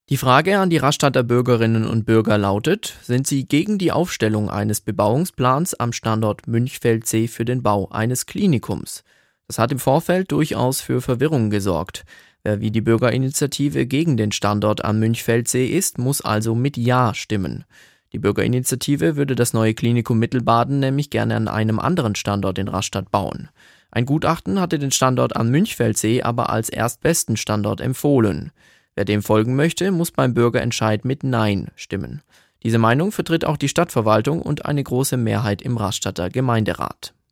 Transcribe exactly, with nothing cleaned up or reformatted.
Die Frage an die Rastatter Bürgerinnen und Bürger lautet: Sind Sie gegen die Aufstellung eines Bebauungsplans am Standort Münchfeldsee für den Bau eines Klinikums? Das hat im Vorfeld durchaus für Verwirrung gesorgt. Wer wie die Bürgerinitiative gegen den Standort am Münchfeldsee ist, muss also mit Ja stimmen. Die Bürgerinitiative würde das neue Klinikum Mittelbaden nämlich gerne an einem anderen Standort in Rastatt bauen. Ein Gutachten hatte den Standort am Münchfeldsee aber als erstbesten Standort empfohlen. Wer dem folgen möchte, muss beim Bürgerentscheid mit Nein stimmen. Diese Meinung vertritt auch die Stadtverwaltung und eine große Mehrheit im Rastatter Gemeinderat.